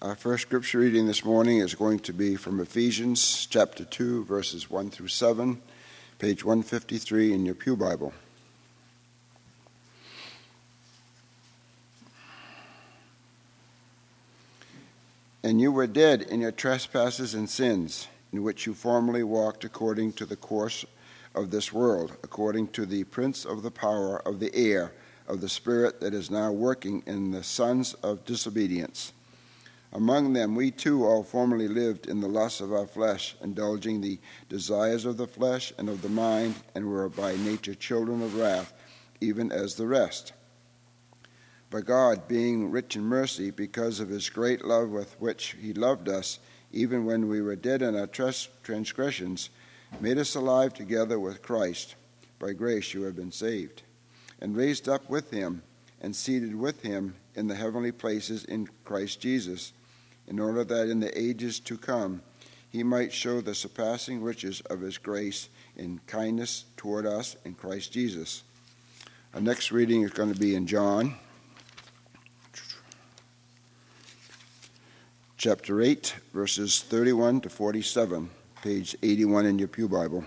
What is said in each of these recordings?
Our first scripture reading this morning is going to be from Ephesians chapter 2, verses 1 through 7, page 153 in your Pew Bible. And you were dead in your trespasses and sins, in which you formerly walked according to the course of this world, according to the prince of the power of the air, of the spirit that is now working in the sons of disobedience. Among them we too all formerly lived in the lusts of our flesh, indulging the desires of the flesh and of the mind, and were by nature children of wrath, even as the rest. But God, being rich in mercy, because of his great love with which he loved us, even when we were dead in our transgressions, made us alive together with Christ. By grace you have been saved, and raised up with him, and seated with him in the heavenly places in Christ Jesus, in order that in the ages to come he might show the surpassing riches of his grace in kindness toward us in Christ Jesus. Our next reading is going to be in John chapter 8, verses 31 to 47, page 81 in your Pew Bible.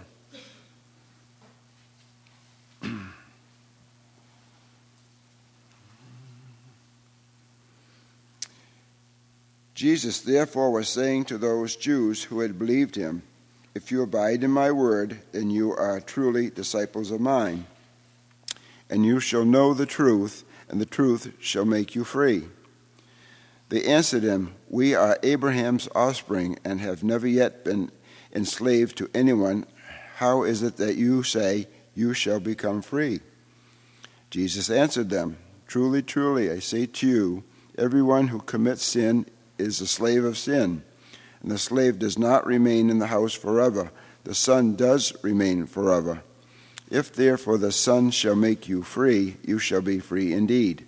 Jesus therefore was saying to those Jews who had believed him, "If you abide in my word, then you are truly disciples of mine, and you shall know the truth, and the truth shall make you free." They answered him, "We are Abraham's offspring and have never yet been enslaved to anyone. How is it that you say you shall become free?" Jesus answered them, "Truly, truly, I say to you, everyone who commits sin is a slave of sin, and the slave does not remain in the house forever. The Son does remain forever. If therefore the Son shall make you free, you shall be free indeed.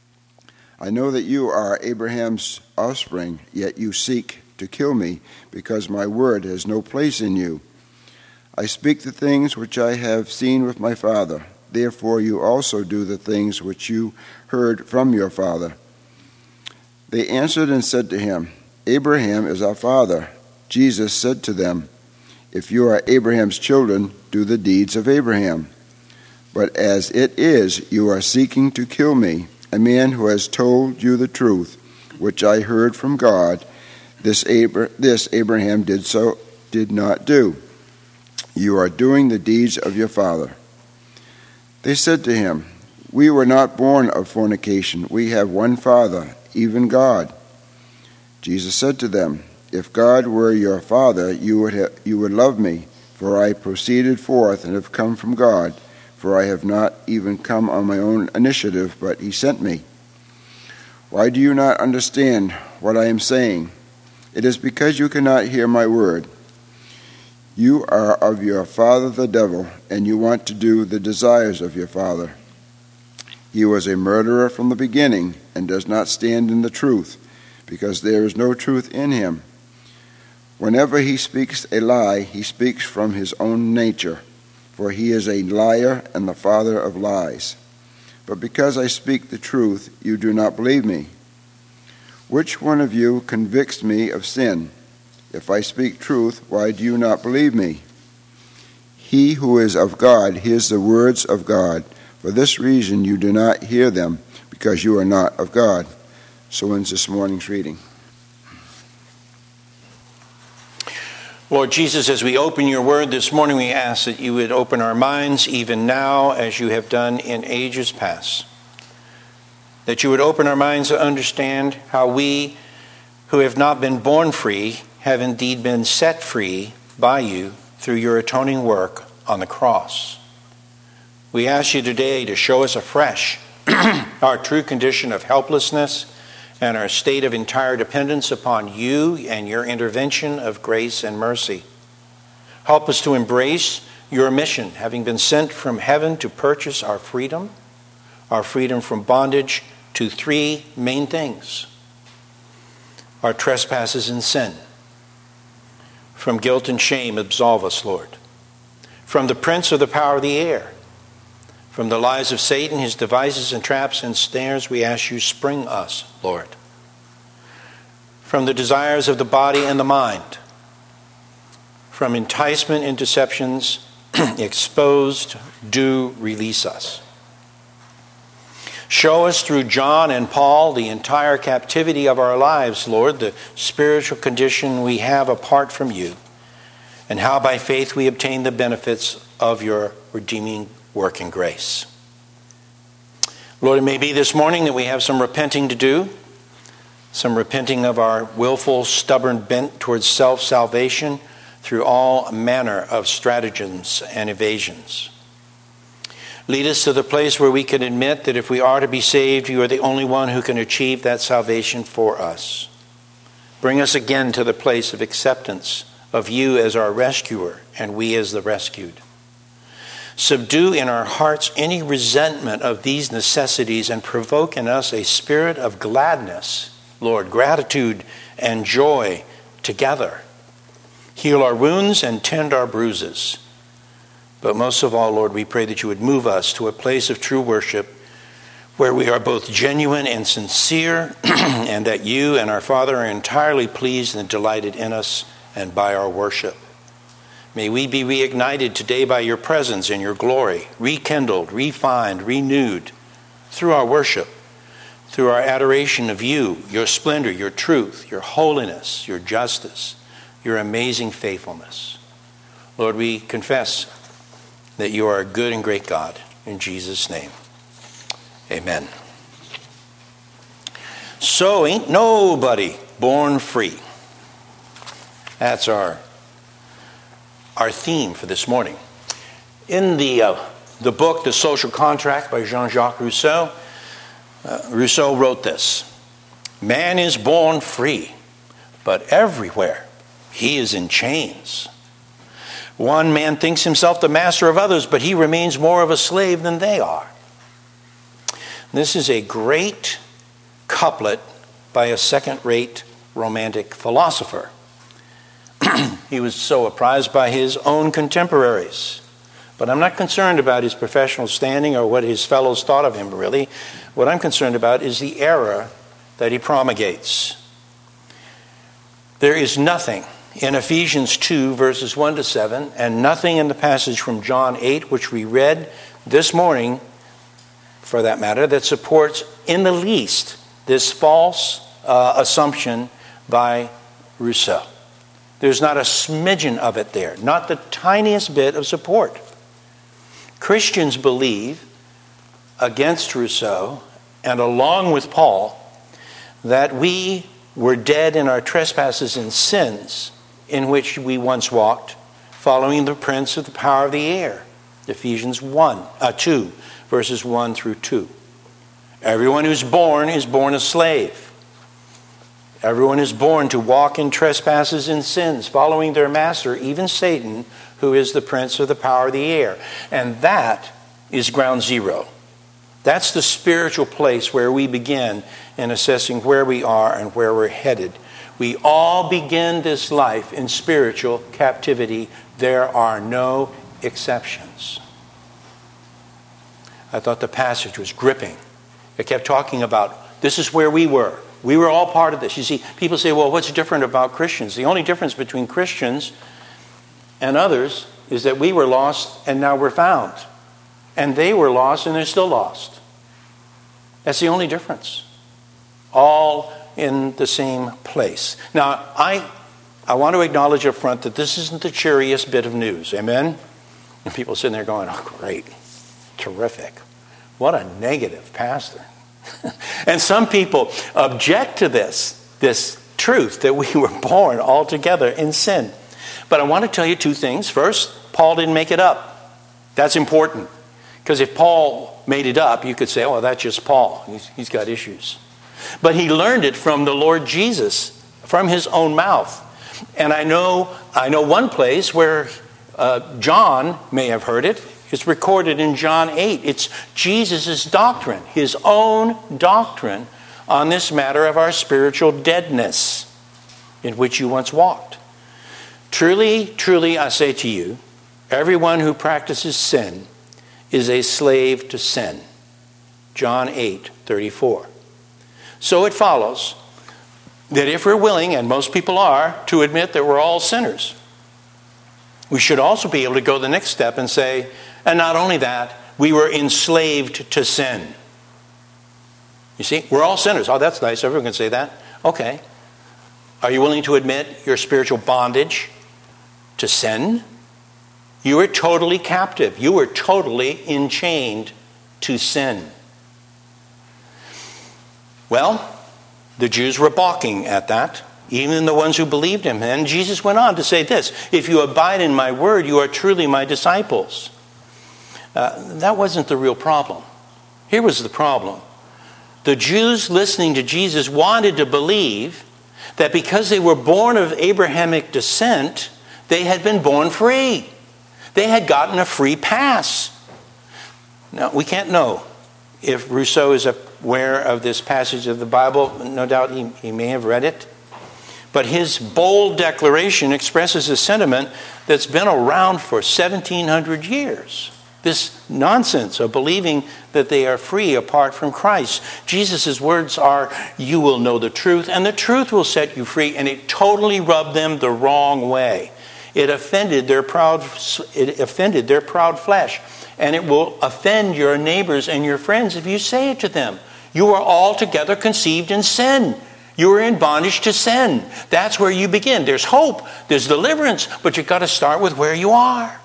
I know that you are Abraham's offspring, yet you seek to kill me, because my word has no place in you. I speak the things which I have seen with my father. Therefore you also do the things which you heard from your father." They answered and said to him, "Abraham is our father." Jesus said to them, "If you are Abraham's children, do the deeds of Abraham. But as it is, you are seeking to kill me, a man who has told you the truth, which I heard from God. This Abraham did not do. You are doing the deeds of your father." They said to him, "We were not born of fornication. We have one Father, even God." Jesus said to them, "If God were your Father, you would love me, for I proceeded forth and have come from God, for I have not even come on my own initiative, but he sent me. Why do you not understand what I am saying? It is because you cannot hear my word. You are of your father the devil, and you want to do the desires of your father. He was a murderer from the beginning and does not stand in the truth, because there is no truth in him. Whenever he speaks a lie, he speaks from his own nature, for he is a liar and the father of lies. But because I speak the truth, you do not believe me. Which one of you convicts me of sin? If I speak truth, why do you not believe me? He who is of God hears the words of God. For this reason you do not hear them, because you are not of God." So ends this morning's reading. Lord Jesus, as we open your word this morning, we ask that you would open our minds even now as you have done in ages past. That you would open our minds to understand how we who have not been born free have indeed been set free by you through your atoning work on the cross. We ask you today to show us afresh our true condition of helplessness and our state of entire dependence upon you and your intervention of grace and mercy. Help us to embrace your mission, having been sent from heaven to purchase our freedom from bondage to three main things: our trespasses and sin. From guilt and shame, absolve us, Lord. From the prince of the power of the air, from the lies of Satan, his devices and traps and snares, we ask you, spring us, Lord. from the desires of the body and the mind, from enticement and deceptions exposed, do release us. Show us through John and Paul the entire captivity of our lives, Lord, the spiritual condition we have apart from you, and how by faith we obtain the benefits of your redeeming work and grace. Lord, it may be this morning that we have some repenting to do, some repenting of our willful, stubborn bent towards self-salvation through all manner of stratagems and evasions. Lead us to the place where we can admit that if we are to be saved, you are the only one who can achieve that salvation for us. Bring us again to the place of acceptance of you as our rescuer and we as the rescued. Subdue in our hearts any resentment of these necessities and provoke in us a spirit of gladness, Lord, gratitude and joy together. Heal our wounds and tend our bruises. But most of all, Lord, we pray that you would move us to a place of true worship where we are both genuine and sincere, and that you and our Father are entirely pleased and delighted in us and by our worship. May we be reignited today by your presence and your glory, rekindled, refined, renewed through our worship, through our adoration of you, your splendor, your truth, your holiness, your justice, your amazing faithfulness. Lord, we confess that you are a good and great God. In Jesus' name, amen. So ain't nobody born free. That's our theme for this morning. In the book, The Social Contract by Jean-Jacques Rousseau, Rousseau wrote this: "Man is born free, but everywhere he is in chains. One man thinks himself the master of others, but he remains more of a slave than they are." This is a great couplet by a second-rate romantic philosopher. He was so apprised by his own contemporaries. But I'm not concerned about his professional standing or what his fellows thought of him, really. What I'm concerned about is the error that he promulgates. There is nothing in Ephesians 2, verses 1 to 7, and nothing in the passage from John 8, which we read this morning, for that matter, that supports in the least this false assumption by Rousseau. There's not a smidgen of it there, not the tiniest bit of support. Christians believe, against Rousseau and along with Paul, that we were dead in our trespasses and sins in which we once walked, following the prince of the power of the air. Ephesians 2, verses 1 through 2. Everyone who's born is born a slave. Everyone is born to walk in trespasses and sins, following their master, even Satan, who is the prince of the power of the air. And that is ground zero. That's the spiritual place where we begin in assessing where we are and where we're headed. We all begin this life in spiritual captivity. There are no exceptions. I thought the passage was gripping. It kept talking about this is where we were. We were all part of this. You see, people say, well, what's different about Christians? The only difference between Christians and others is that we were lost and now we're found. And they were lost and they're still lost. That's the only difference. All in the same place. Now, I want to acknowledge up front that this isn't the cheeriest bit of news. Amen? And people sitting there going, oh, great. Terrific. What a negative pastor. And some people object to this truth that we were born altogether in sin. But I want to tell you two things. First, Paul didn't make it up. That's important. Because if Paul made it up, you could say, oh, that's just Paul. He's got issues. But he learned it from the Lord Jesus, from his own mouth. And I know one place where John may have heard it. It's recorded in John 8. It's Jesus' doctrine, his own doctrine on this matter of our spiritual deadness in which you once walked. Truly, truly, I say to you, everyone who practices sin is a slave to sin. John 8:34. So it follows that if we're willing, and most people are, to admit that we're all sinners, we should also be able to go the next step and say, and not only that, we were enslaved to sin. You see, we're all sinners. Oh, that's nice. Everyone can say that. Okay. Are you willing to admit your spiritual bondage to sin? You were totally captive. You were totally enchained to sin. Well, the Jews were balking at that, even the ones who believed him. And Jesus went on to say this, if you abide in my word, you are truly my disciples. That wasn't the real problem. Here was the problem. The Jews listening to Jesus wanted to believe that because they were born of Abrahamic descent, they had been born free. They had gotten a free pass. Now, we can't know if Rousseau is aware of this passage of the Bible. No doubt he may have read it. But his bold declaration expresses a sentiment that's been around for 1,700 years. This nonsense of believing that they are free apart from Christ. Jesus' words are, you will know the truth, and the truth will set you free. And it totally rubbed them the wrong way. It offended their proud flesh. And it will offend your neighbors and your friends if you say it to them. You are altogether conceived in sin. You are in bondage to sin. That's where you begin. There's hope, there's deliverance, but you've got to start with where you are.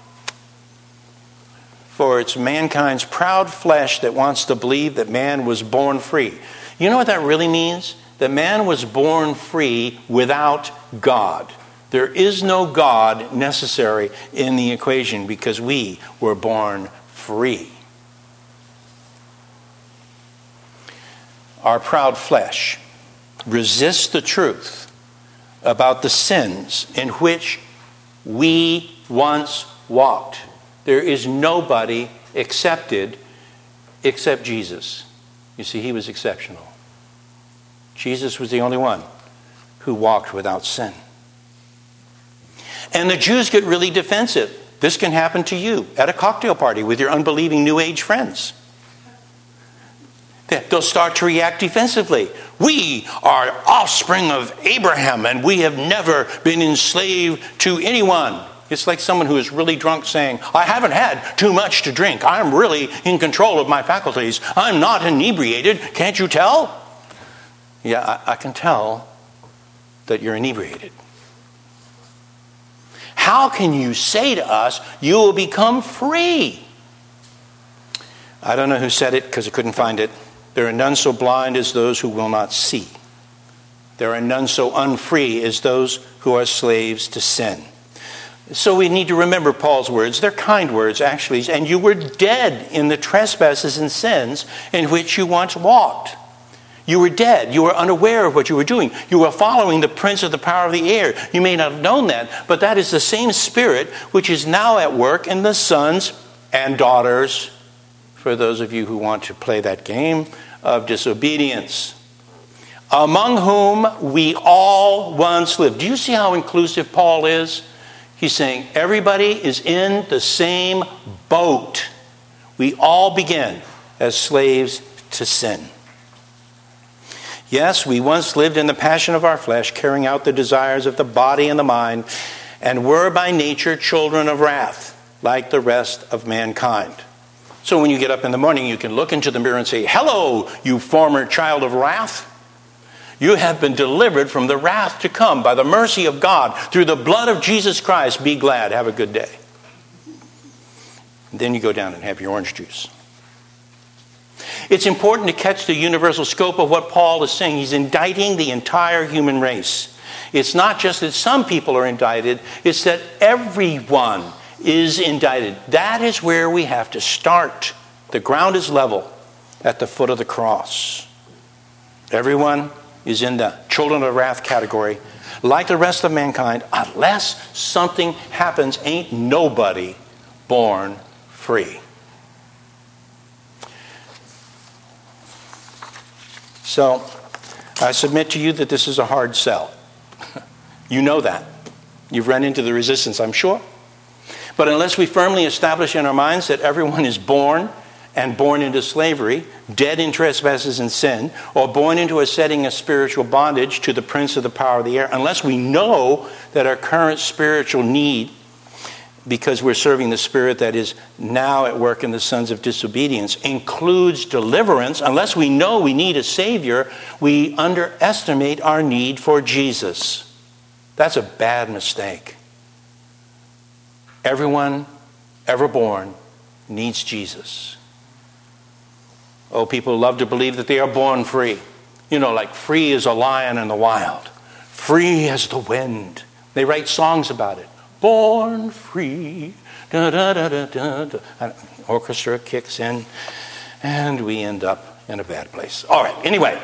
For it's mankind's proud flesh that wants to believe that man was born free. You know what that really means? That man was born free without God. There is no God necessary in the equation because we were born free. Our proud flesh resists the truth about the sins in which we once walked. There is nobody accepted except Jesus. You see, he was exceptional. Jesus was the only one who walked without sin. And the Jews get really defensive. This can happen to you at a cocktail party with your unbelieving New Age friends. They'll start to react defensively. We are offspring of Abraham and we have never been enslaved to anyone. It's like someone who is really drunk saying, I haven't had too much to drink. I'm really in control of my faculties. I'm not inebriated. Can't you tell? Yeah, I can tell that you're inebriated. How can you say to us, you will become free? I don't know who said it because I couldn't find it. There are none so blind as those who will not see. There are none so unfree as those who are slaves to sin. So we need to remember Paul's words. They're kind words, actually. And you were dead in the trespasses and sins in which you once walked. You were dead. You were unaware of what you were doing. You were following the prince of the power of the air. You may not have known that, but that is the same spirit which is now at work in the sons and daughters, for those of you who want to play that game, of disobedience, among whom we all once lived. Do you see how inclusive Paul is? He's saying everybody is in the same boat. We all begin as slaves to sin. Yes, we once lived in the passion of our flesh, carrying out the desires of the body and the mind, and were by nature children of wrath, like the rest of mankind. So when you get up in the morning, you can look into the mirror and say, hello, you former child of wrath. You have been delivered from the wrath to come by the mercy of God through the blood of Jesus Christ. Be glad. Have a good day. And then you go down and have your orange juice. It's important to catch the universal scope of what Paul is saying. He's indicting the entire human race. It's not just that some people are indicted. It's that everyone is indicted. That is where we have to start. The ground is level at the foot of the cross. Everyone is in the children of wrath category, like the rest of mankind. Unless something happens, ain't nobody born free. So, I submit to you that this is a hard sell. You know that. You've run into the resistance, I'm sure. But unless we firmly establish in our minds that everyone is born and born into slavery, dead in trespasses and sin, or born into a setting of spiritual bondage to the prince of the power of the air, unless we know that our current spiritual need, because we're serving the spirit that is now at work in the sons of disobedience, includes deliverance, unless we know we need a Savior, we underestimate our need for Jesus. That's a bad mistake. Everyone ever born needs Jesus. Oh, people love to believe that they are born free. You know, like free as a lion in the wild. Free as the wind. They write songs about it. Born free. Da, da, da, da, da, da. An orchestra kicks in, and we end up in a bad place. All right, anyway.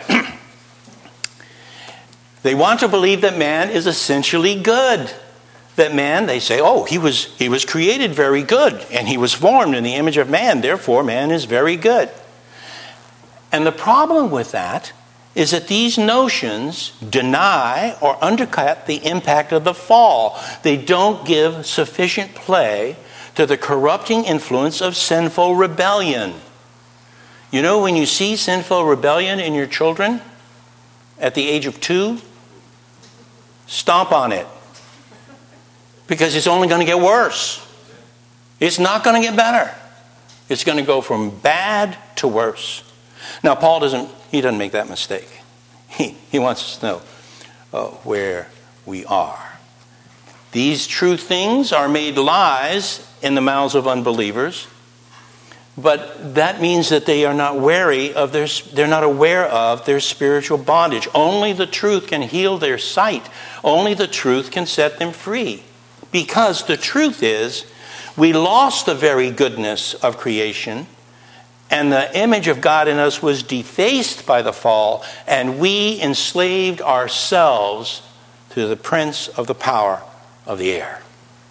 They want to believe that man is essentially good. That man, they say, oh, he was created very good, and he was formed in the image of man, therefore man is very good. And the problem with that is that these notions deny or undercut the impact of the fall. They don't give sufficient play to the corrupting influence of sinful rebellion. You know, when you see sinful rebellion in your children at the age of 2, stomp on it. Because it's only going to get worse. It's not going to get better. It's going to go from bad to worse. Now, Paul doesn't make that mistake. He wants us to know where we are. These true things are made lies in the mouths of unbelievers, but that means that they are not they're not aware of their spiritual bondage. Only the truth can heal their sight. Only the truth can set them free. Because the truth is, we lost the very goodness of creation, and the image of God in us was defaced by the fall, and we enslaved ourselves to the prince of the power of the air.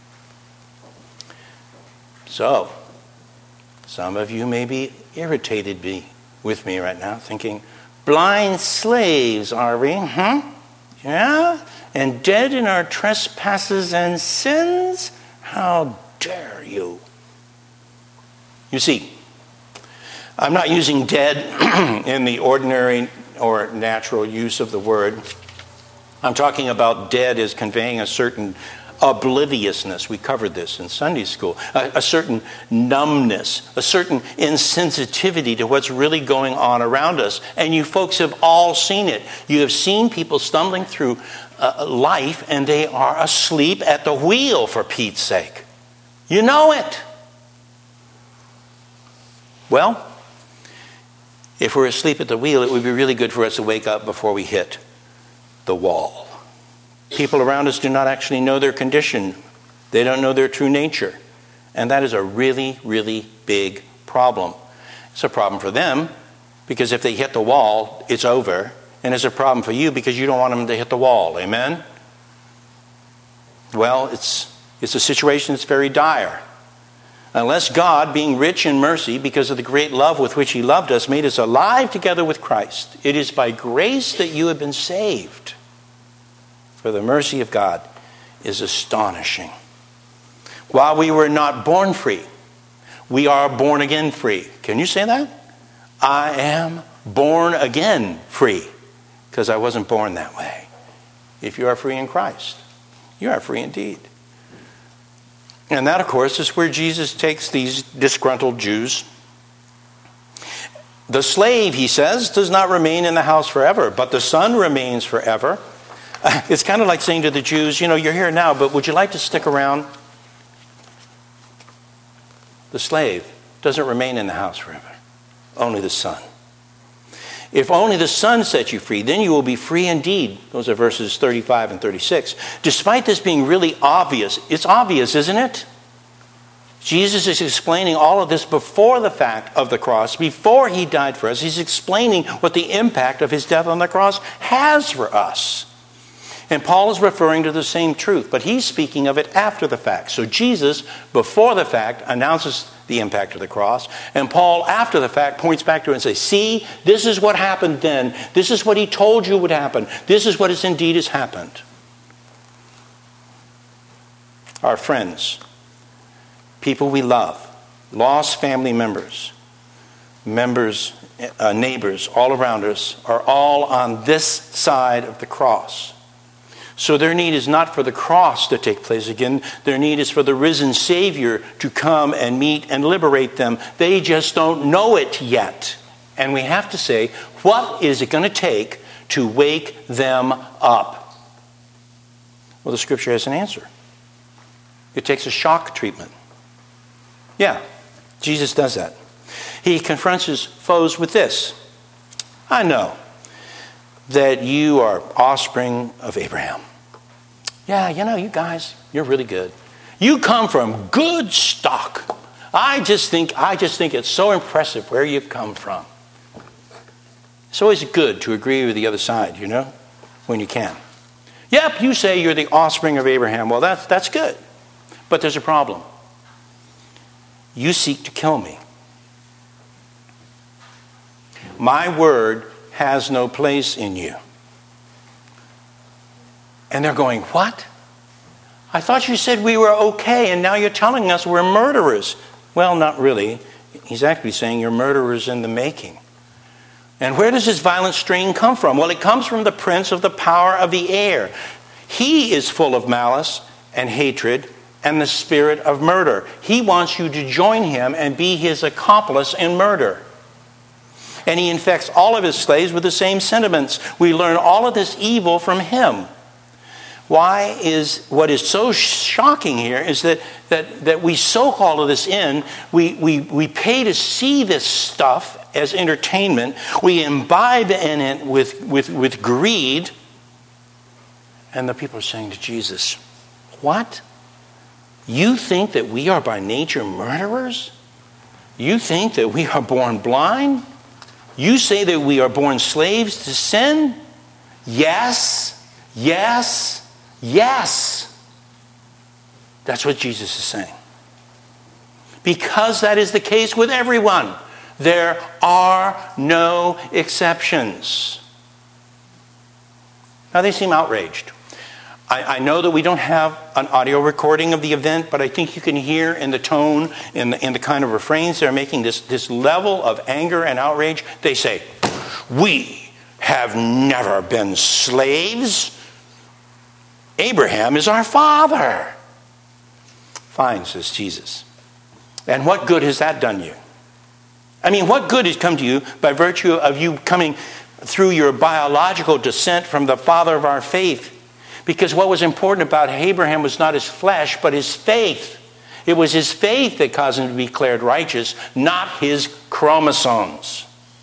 So, some of you may be irritated with me right now, thinking, blind slaves are we? Yeah? And dead in our trespasses and sins? How dare you? You see, I'm not using dead in the ordinary or natural use of the word. I'm talking about dead as conveying a certain obliviousness. We covered this in Sunday school. A certain numbness, a certain insensitivity to what's really going on around us. And you folks have all seen it. You have seen people stumbling through life and they are asleep at the wheel, for Pete's sake. You know it. Well, if we're asleep at the wheel, it would be really good for us to wake up before we hit the wall. People around us do not actually know their condition. They don't know their true nature. And that is a really, really big problem. It's a problem for them because if they hit the wall, it's over. And it's a problem for you because you don't want them to hit the wall. Amen? Well, it's a situation that's very dire. Unless God, being rich in mercy because of the great love with which he loved us, made us alive together with Christ. It is by grace that you have been saved. For the mercy of God is astonishing. While we were not born free, we are born again free. Can you say that? I am born again free because I wasn't born that way. If you are free in Christ, you are free indeed. And that, of course, is where Jesus takes these disgruntled Jews. The slave, he says, does not remain in the house forever, but the son remains forever. It's kind of like saying to the Jews, you're here now, but would you like to stick around? The slave doesn't remain in the house forever. Only the son. If only the son sets you free, then you will be free indeed. Those are verses 35 and 36. Despite this being really obvious, it's obvious, isn't it? Jesus is explaining all of this before the fact of the cross, before he died for us. He's explaining what the impact of his death on the cross has for us. And Paul is referring to the same truth, but he's speaking of it after the fact. So Jesus, before the fact, announces the impact of the cross. And Paul, after the fact, points back to it and says, see, this is what happened then. This is what he told you would happen. This is what indeed has happened. Our friends, people we love, lost family members, members, neighbors all around us are all on this side of the cross. So their need is not for the cross to take place again. Their need is for the risen Savior to come and meet and liberate them. They just don't know it yet. And we have to say, what is it going to take to wake them up? Well, the Scripture has an answer. It takes a shock treatment. Yeah, Jesus does that. He confronts his foes with this. I know that you are offspring of Abraham. Yeah, you guys, you're really good. You come from good stock. I just think it's so impressive where you've come from. It's always good to agree with the other side, when you can. Yep, you say you're the offspring of Abraham. Well, that's good. But there's a problem. You seek to kill me. My word has no place in you. And they're going, what? I thought you said we were okay, and now you're telling us we're murderers. Well, not really. He's actually saying you're murderers in the making. And where does this violent strain come from? Well, it comes from the prince of the power of the air. He is full of malice and hatred and the spirit of murder. He wants you to join him and be his accomplice in murder. And he infects all of his slaves with the same sentiments. We learn all of this evil from him. What is so shocking here is that we soak all of this in. We pay to see this stuff as entertainment. We imbibe in it with greed. And the people are saying to Jesus, what? You think that we are by nature murderers? You think that we are born blind? You say that we are born slaves to sin? Yes, yes, yes. That's what Jesus is saying. Because that is the case with everyone. There are no exceptions. Now they seem outraged. I know that we don't have an audio recording of the event, but I think you can hear in the tone, in the kind of refrains they're making, this level of anger and outrage. They say, we have never been slaves. Abraham is our father. Fine, says Jesus. And what good has that done you? I mean, what good has come to you by virtue of you coming through your biological descent from the father of our faith? Because what was important about Abraham was not his flesh, but his faith. It was his faith that caused him to be declared righteous, not his chromosomes.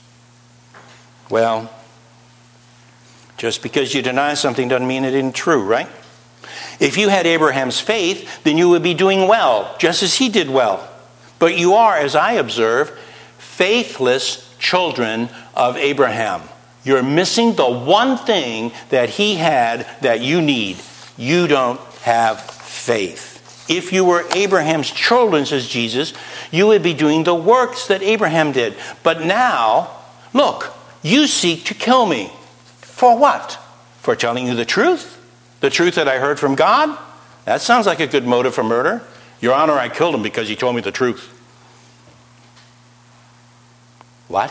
Well, just because you deny something doesn't mean it isn't true, right? If you had Abraham's faith, then you would be doing well, just as he did well. But you are, as I observe, faithless children of Abraham. You're missing the one thing that he had that you need. You don't have faith. If you were Abraham's children, says Jesus, you would be doing the works that Abraham did. But now, look, you seek to kill me. For what? For telling you the truth? The truth that I heard from God? That sounds like a good motive for murder. Your Honor, I killed him because he told me the truth. What?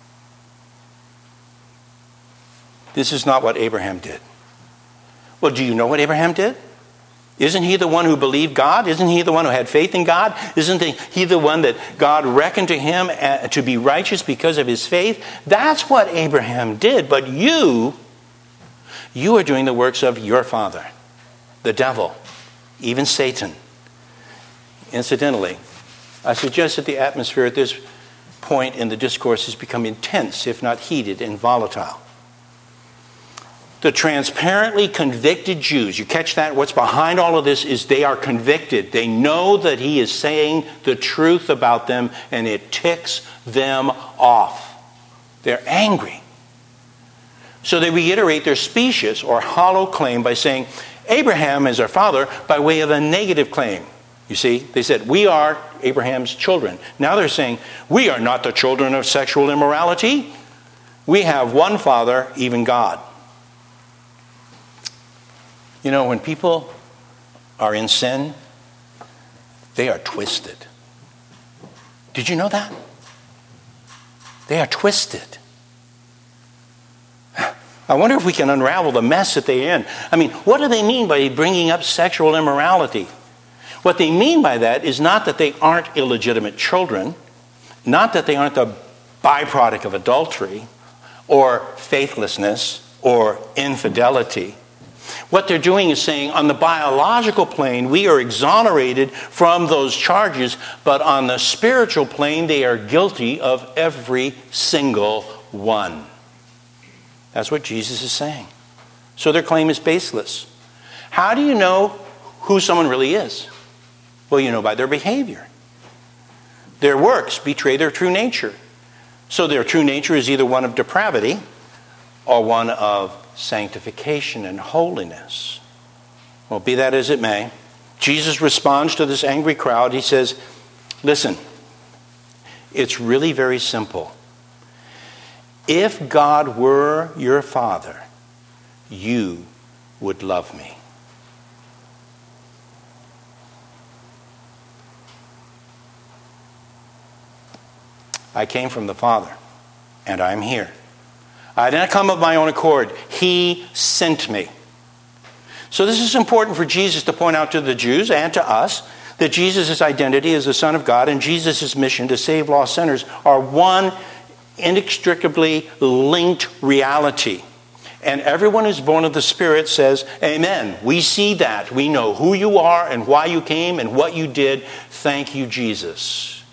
This is not what Abraham did. Well, do you know what Abraham did? Isn't he the one who believed God? Isn't he the one who had faith in God? Isn't he the one that God reckoned to him to be righteous because of his faith? That's what Abraham did. But you are doing the works of your father, the devil, even Satan. Incidentally, I suggest that the atmosphere at this point in the discourse has become intense, if not heated and volatile. The transparently convicted Jews, you catch that? What's behind all of this is they are convicted. They know that he is saying the truth about them, and it ticks them off. They're angry. So they reiterate their specious or hollow claim by saying, Abraham is our father, by way of a negative claim. You see, they said, we are Abraham's children. Now they're saying, we are not the children of sexual immorality. We have one father, even God. You know, when people are in sin, they are twisted. Did you know that? They are twisted. I wonder if we can unravel the mess that they're in. I mean, what do they mean by bringing up sexual immorality? What they mean by that is not that they aren't illegitimate children, not that they aren't the byproduct of adultery or faithlessness or infidelity. What they're doing is saying on the biological plane, we are exonerated from those charges, but on the spiritual plane, they are guilty of every single one. That's what Jesus is saying. So their claim is baseless. How do you know who someone really is? Well, you know by their behavior. Their works betray their true nature. So their true nature is either one of depravity or one of sanctification and holiness. Well, be that as it may, Jesus responds to this angry crowd. He says, listen, it's really very simple. If God were your Father, you would love me. I came from the Father, and I'm here. I didn't come of my own accord. He sent me. So this is important for Jesus to point out to the Jews and to us that Jesus' identity as the Son of God and Jesus' mission to save lost sinners are one inextricably linked reality. And everyone who's born of the Spirit says, amen. We see that. We know who you are and why you came and what you did. Thank you, Jesus.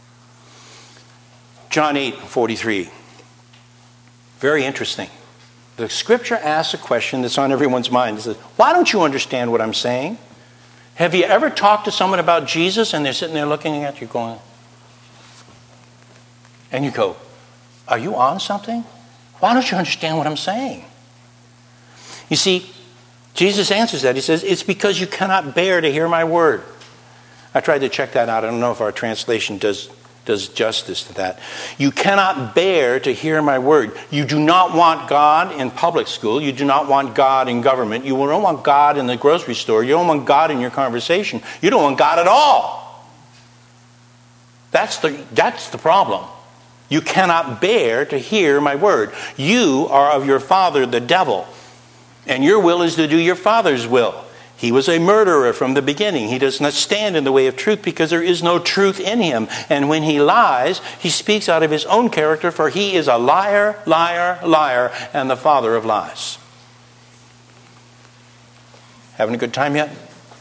John 8:43. Very interesting. The scripture asks a question that's on everyone's mind. It says, why don't you understand what I'm saying? Have you ever talked to someone about Jesus and they're sitting there looking at you going, and you go, are you on something? Why don't you understand what I'm saying? You see, Jesus answers that. He says, it's because you cannot bear to hear my word. I tried to check that out. I don't know if our translation does justice to that. You cannot bear to hear my word. You do not want God in public school. You do not want God in government. You don't want God in the grocery store. You don't want God in your conversation. You don't want God at all. That's the problem. You cannot bear to hear my word. You are of your father, the devil, and your will is to do your father's will. He was a murderer from the beginning. He does not stand in the way of truth because there is no truth in him. And when he lies, he speaks out of his own character, for he is a liar, liar, liar, and the father of lies. Having a good time yet?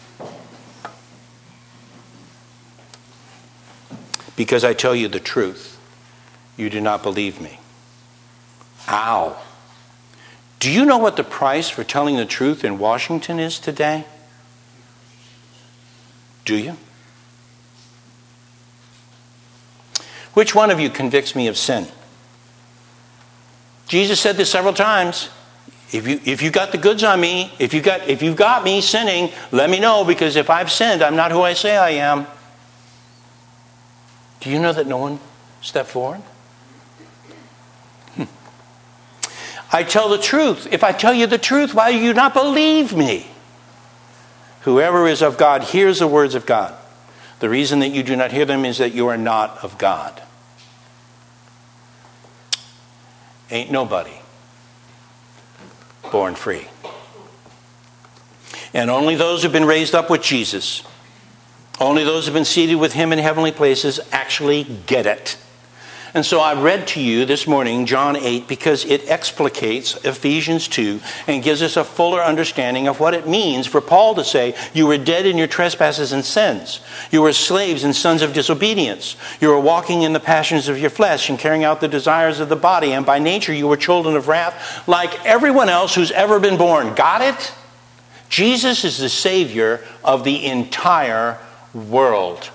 Because I tell you the truth, you do not believe me. Ow. Do you know what the price for telling the truth in Washington is today? Do you? Which one of you convicts me of sin? Jesus said this several times. If you got the goods on me, if you've got me sinning, let me know, because if I've sinned, I'm not who I say I am. Do you know that no one stepped forward? I tell the truth. If I tell you the truth, why do you not believe me? Whoever is of God hears the words of God. The reason that you do not hear them is that you are not of God. Ain't nobody born free. And only those who've been raised up with Jesus, only those who've been seated with him in heavenly places actually get it. And so I read to you this morning John 8 because it explicates Ephesians 2 and gives us a fuller understanding of what it means for Paul to say, you were dead in your trespasses and sins. You were slaves and sons of disobedience. You were walking in the passions of your flesh and carrying out the desires of the body. And by nature you were children of wrath like everyone else who's ever been born. Got it? Jesus is the Savior of the entire world.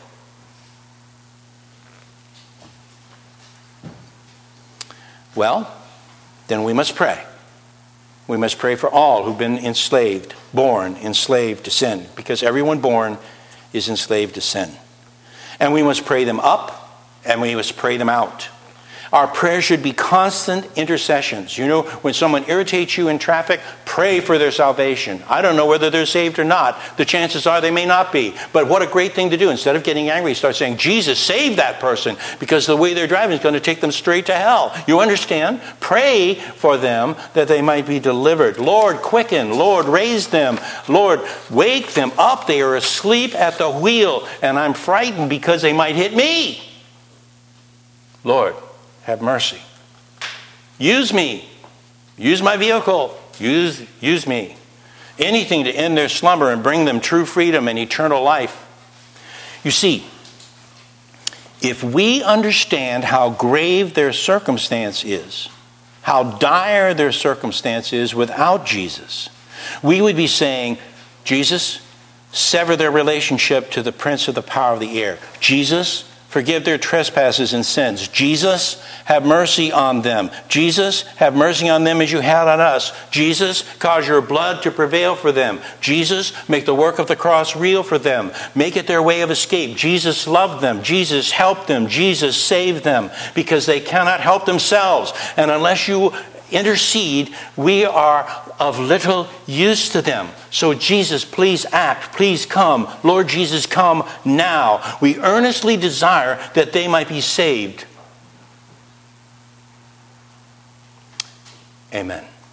Well, then we must pray. We must pray for all who've been enslaved, born enslaved to sin, because everyone born is enslaved to sin. And we must pray them up, and we must pray them out. Our prayer should be constant intercessions. You know, when someone irritates you in traffic, pray for their salvation. I don't know whether they're saved or not. The chances are they may not be. But what a great thing to do. Instead of getting angry, start saying, Jesus, save that person, because the way they're driving is going to take them straight to hell. You understand? Pray for them that they might be delivered. Lord, quicken. Lord, raise them. Lord, wake them up. They are asleep at the wheel, and I'm frightened because they might hit me. Lord, have mercy. Use me. Use my vehicle. Use me. Anything to end their slumber and bring them true freedom and eternal life. You see, if we understand how grave their circumstance is, how dire their circumstance is without Jesus, we would be saying, Jesus, sever their relationship to the prince of the power of the air. Jesus, forgive their trespasses and sins. Jesus, have mercy on them. Jesus, have mercy on them as you had on us. Jesus, cause your blood to prevail for them. Jesus, make the work of the cross real for them. Make it their way of escape. Jesus, love them. Jesus, help them. Jesus, save them, because they cannot help themselves. And unless you intercede, we are of little use to them. So Jesus, please act. Please come. Lord Jesus, come now. We earnestly desire that they might be saved. Amen.